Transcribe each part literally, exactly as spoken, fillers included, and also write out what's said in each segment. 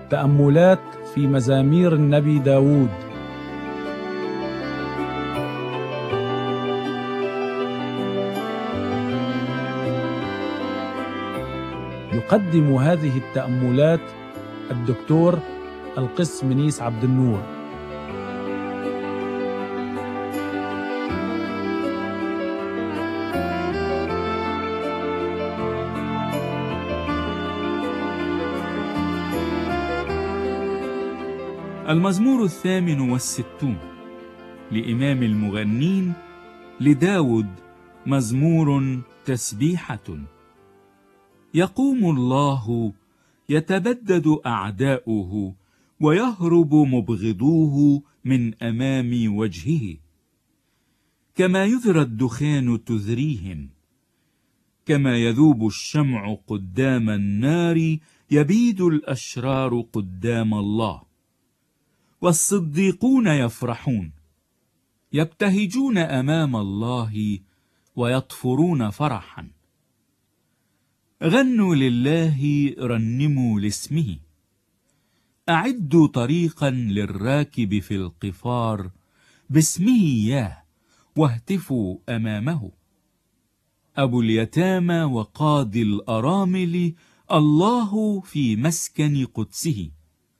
تأملات في مزامير النبي داود. يقدم هذه التأملات الدكتور القس منيس عبد النور. المزمور الثامن والستون لإمام المغنين لداود، مزمور تسبيحة. يقوم الله يتبدد أعداؤه، ويهرب مبغضوه من أمام وجهه. كما يذرى الدخان تذريهم، كما يذوب الشمع قدام النار، يبيد الأشرار قدام الله. والصديقون يفرحون، يبتهجون أمام الله ويطفرون فرحا. غنوا لله، رنموا لاسمه، أعدوا طريقا للراكب في القفار، باسمه ياه، واهتفوا أمامه. أبو اليتامى وقاضي الأرامل، الله في مسكن قدسه.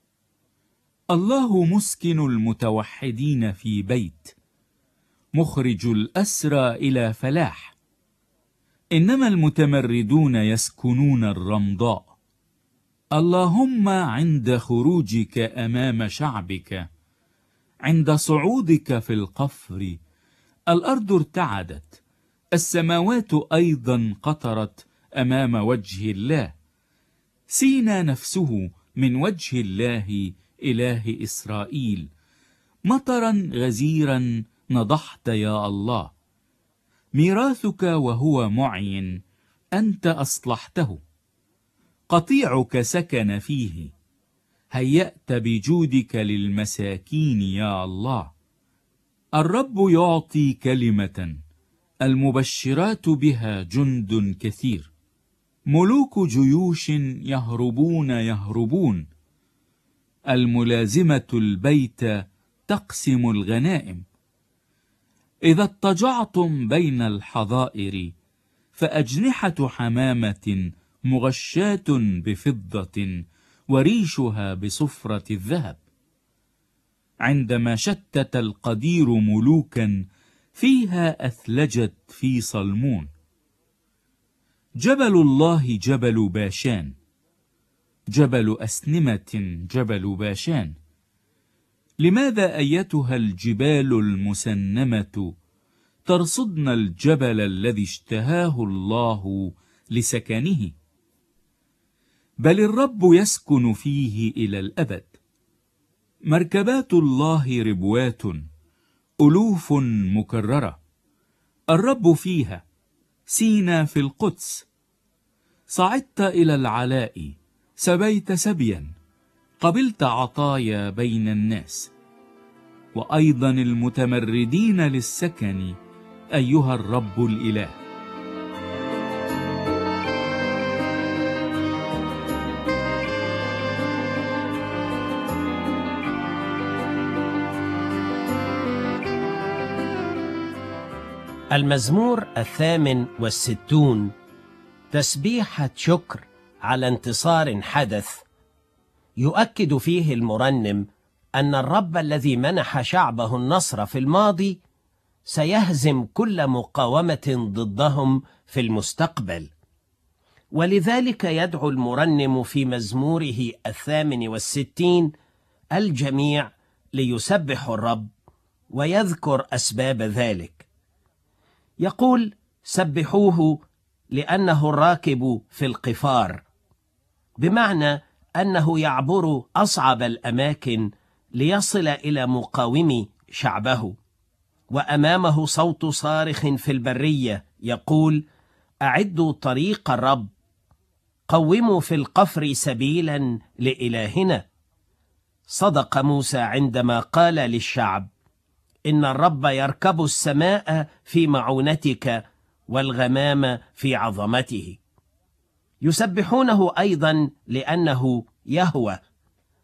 الله مسكن المتوحدين في بيت، مخرج الأسرى إلى فلاح. إنما المتمردون يسكنون الرمضاء. اللهم عند خروجك أمام شعبك، عند صعودك في القفر، الأرض ارتعدت، السماوات أيضا قطرت أمام وجه الله. سينا نفسه من وجه الله إله إسرائيل. مطرا غزيرا نضحت يا الله، ميراثك وهو معين، أنت أصلحته. قطيعك سكن فيه، هيأت بجودك للمساكين يا الله. الرب يعطي كلمة، المبشرات بها جند كثير. ملوك جيوش يهربون يهربون، الملازمة البيت تقسم الغنائم. إذا اضطجعتم بين الحظائر، فأجنحة حمامة مغشاة بفضة، وريشها بصفرة الذهب. عندما شتت القدير ملوكا، فيها أثلجت في صلمون. جبل الله جبل باشان، جبل أسنمة جبل باشان. لماذا أيتها الجبال المسنمة ترصدن الجبل الذي اشتهاه الله لسكنه؟ بل الرب يسكن فيه إلى الأبد. مركبات الله ربوات، ألوف مكررة. الرب فيها، سينا في القدس. صعدت إلى العلاء، سبيت سبيا، قبلت عطايا بين الناس. وأيضا المتمردين للسكن، أيها الرب الإله. المزمور الثامن والستون، تسبيحة شكر على انتصار حدث. يؤكد فيه المرنم أن الرب الذي منح شعبه النصر في الماضي سيهزم كل مقاومة ضدهم في المستقبل. ولذلك يدعو المرنم في مزموره الثامن والستين الجميع ليسبحوا الرب ويذكر أسباب ذلك. يقول: سبحوه لأنه الراكب في القفار، بمعنى أنه يعبر أصعب الأماكن ليصل إلى مقاومي شعبه. وأمامه صوت صارخ في البرية يقول: أعدوا طريق الرب، قوموا في القفر سبيلا لإلهنا. صدق موسى عندما قال للشعب: إن الرب يركب السماء في معونتك والغمام في عظمته. يسبحونه أيضا لأنه يهوى،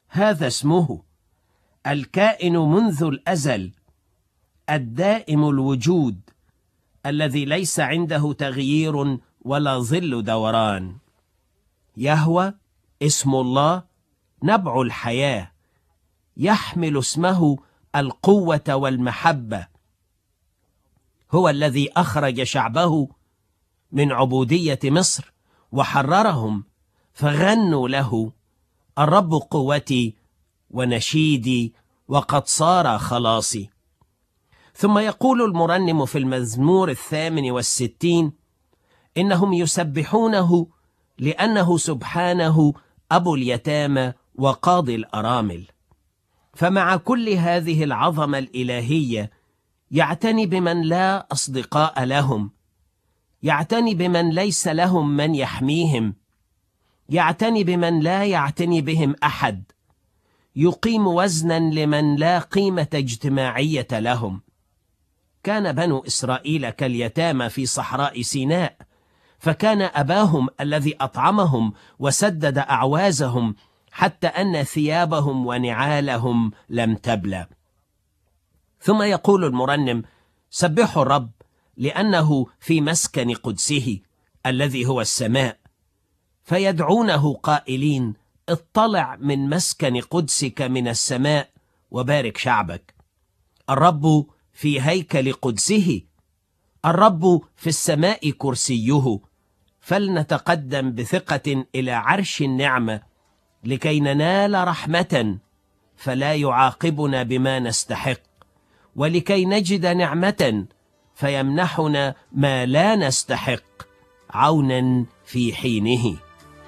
هذا اسمه الكائن منذ الأزل، الدائم الوجود، الذي ليس عنده تغيير ولا ظل دوران. يهوه اسم الله نبع الحياة، يحمل اسمه القوة والمحبة. هو الذي أخرج شعبه من عبودية مصر وحررهم، فغنوا له: الرب قوتي ونشيدي وقد صار خلاصي. ثم يقول المرنم في المزمور الثامن والستين: إنهم يسبحونه لأنه سبحانه أبو اليتامى وقاضي الأرامل. فمع كل هذه العظمة الإلهية يعتني بمن لا أصدقاء لهم، يعتني بمن ليس لهم من يحميهم، يعتني بمن لا يعتني بهم أحد، يقيم وزنا لمن لا قيمة اجتماعية لهم. كان بنو إسرائيل كاليتامى في صحراء سيناء، فكان أباهم الذي أطعمهم وسدد أعوازهم حتى أن ثيابهم ونعالهم لم تبلى. ثم يقول المرنم: سبحوا الرب لأنه في مسكن قدسه الذي هو السماء، فيدعونه قائلين: اطلع من مسكن قدسك من السماء وبارك شعبك. الرب في هيكل قدسه، الرب في السماء كرسيه. فلنتقدم بثقة إلى عرش النعمة لكي ننال رحمة فلا يعاقبنا بما نستحق، ولكي نجد نعمة فيمنحنا ما لا نستحق، عونا في حينه.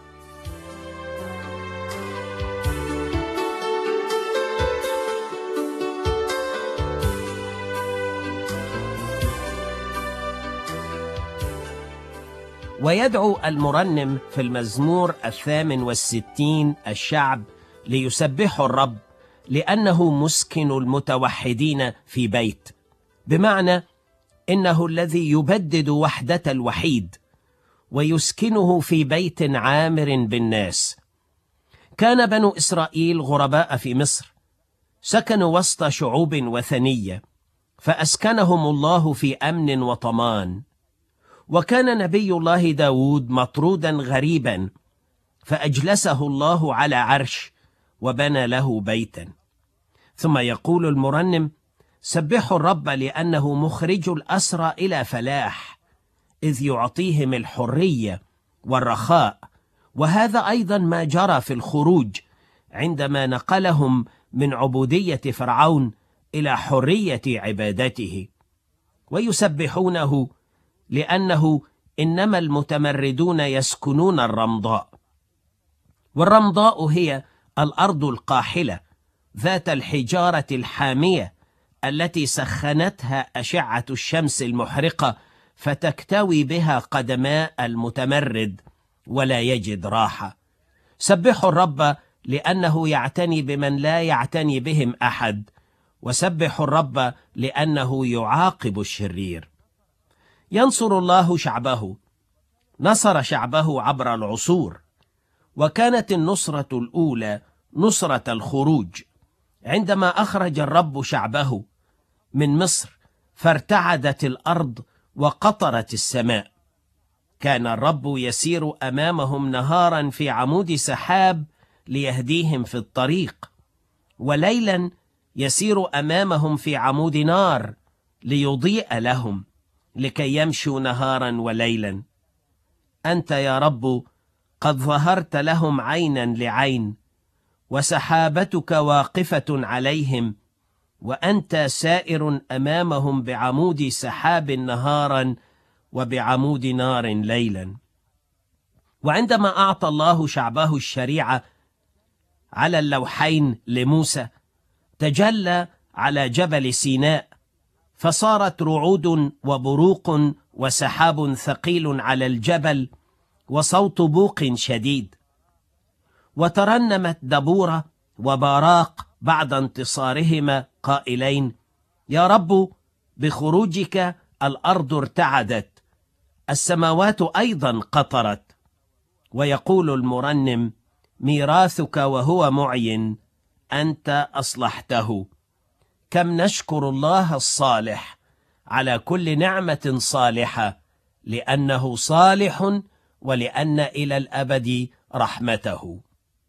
ويدعو المرنم في المزمور الثامن والستين الشعب ليسبحوا الرب لأنه مسكن المتوحدين في بيت، بمعنى إنه الذي يبدد وحدة الوحيد ويسكنه في بيت عامر بالناس. كان بنو إسرائيل غرباء في مصر، سكنوا وسط شعوب وثنية، فأسكنهم الله في أمن وطمان. وكان نبي الله داود مطرودا غريبا، فأجلسه الله على عرش وبنى له بيتا. ثم يقول المرنم: سبحوا الرب لأنه مخرج الأسرى إلى فلاح، إذ يعطيهم الحرية والرخاء. وهذا أيضا ما جرى في الخروج عندما نقلهم من عبودية فرعون إلى حرية عبادته. ويسبحونه لأنه إنما المتمردون يسكنون الرمضاء، والرمضاء هي الأرض القاحلة ذات الحجارة الحامية التي سخنتها أشعة الشمس المحرقة، فتكتوي بها قدماء المتمرد ولا يجد راحة. سبحوا الرب لأنه يعتني بمن لا يعتني بهم أحد، وسبحوا الرب لأنه يعاقب الشرير. ينصر الله شعبه، نصر شعبه عبر العصور، وكانت النصرة الأولى نصرة الخروج، عندما أخرج الرب شعبه من مصر فارتعدت الأرض وقطرت السماء. كان الرب يسير أمامهم نهارا في عمود سحاب ليهديهم في الطريق، وليلا يسير أمامهم في عمود نار ليضيء لهم، لكي يمشوا نهارا وليلا. أنت يا رب قد ظهرت لهم عينا لعين، وسحابتك واقفة عليهم، وأنت سائر أمامهم بعمود سحاب نهارا وبعمود نار ليلا. وعندما أعطى الله شعبه الشريعة على اللوحين لموسى، تجلى على جبل سيناء، فصارت رعود وبروق وسحاب ثقيل على الجبل وصوت بوق شديد. وترنمت دبورة وباراق بعد انتصارهما قائلين: يا رب بخروجك الأرض ارتعدت، السماوات أيضا قطرت. ويقول المرنم: ميراثك وهو معين أنت أصلحته. كم نشكر الله الصالح على كل نعمة صالحة، لأنه صالح ولأن إلى الأبد رحمته.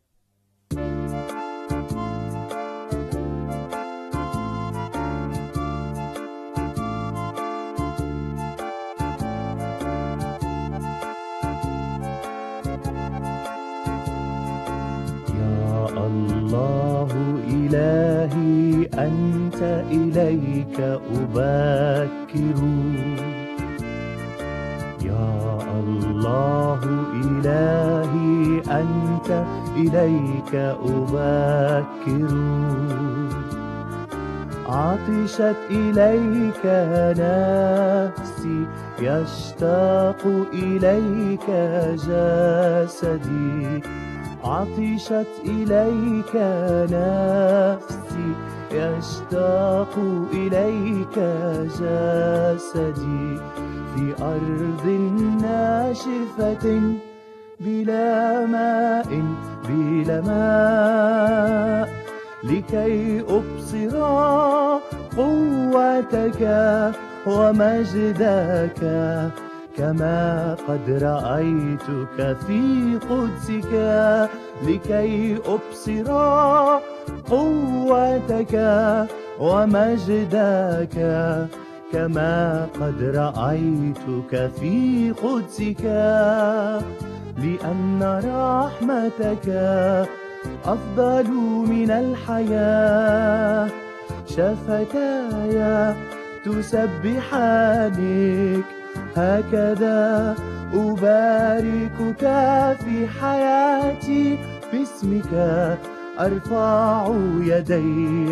الله إلهي أنت إليك أبكر، يا الله إلهي أنت إليك أبكر. عطشت إليك نفسي، يشتاق إليك جسدي. عطشت إليك نفسي، يشتاق إليك جسدي. في أرض ناشفة بلا ماء بلا ماء، لكي أبصر قوتك ومجدك، كما قد رأيتك في قدسك. لكي أبصر قوتك ومجدك، كما قد رأيتك في قدسك. لأن رحمتك أفضل من الحياة، شفتاي تسبحانك، هكذا أباركك في حياتي. باسمك أرفع يدي،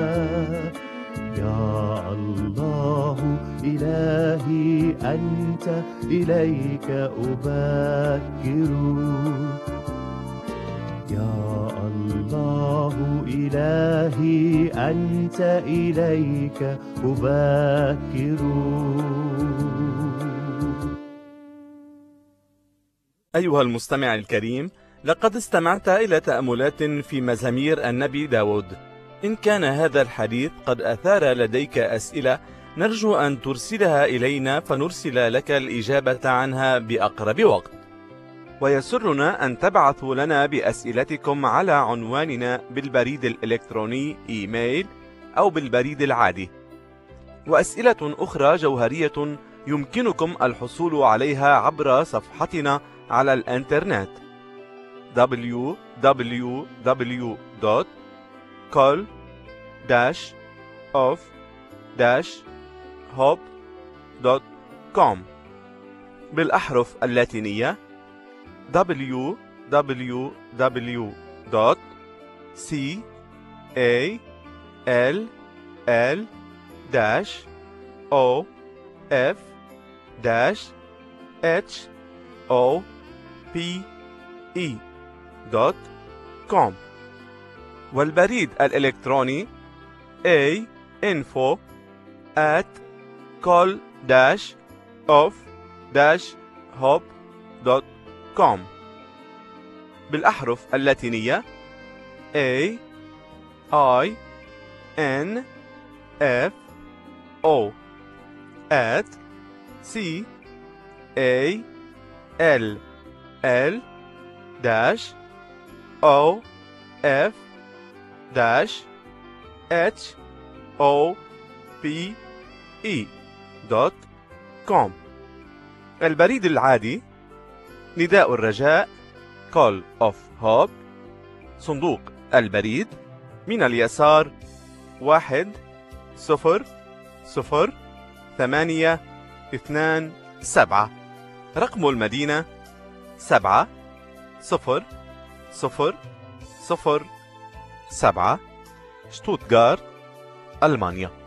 يا الله إلهي أنت إليك أبكر، يا الله إلهي أنت إليك أبكر. أيها المستمع الكريم، لقد استمعت إلى تأملات في مزامير النبي داود. إن كان هذا الحديث قد أثار لديك أسئلة، نرجو أن ترسلها إلينا فنرسل لك الإجابة عنها بأقرب وقت. ويسرنا أن تبعثوا لنا بأسئلتكم على عنواننا بالبريد الإلكتروني إيميل أو بالبريد العادي. وأسئلة أخرى جوهرية يمكنكم الحصول عليها عبر صفحتنا على الإنترنت دبليو دبليو دبليو دوت كول داش أوف داش هوب دوت كوم بالأحرف اللاتينية دبليو دبليو دبليو دوت سي إيه إل إل داش أو إف داش إتش أو بي إي دوت كوم. والبريد الإلكتروني A info at call dash of dash hop دوت كوم بالأحرف اللاتينية A I N F O at C A L L dash O F dash H O P E دوت كوم. البريد العادي نداء الرجاء Call of Hope، صندوق البريد من اليسار واحد صفر صفر ثمانية اثنان سبعة، رقم المدينة سبعة صفر صفر صفر سبعة، شتوتغارت، ألمانيا.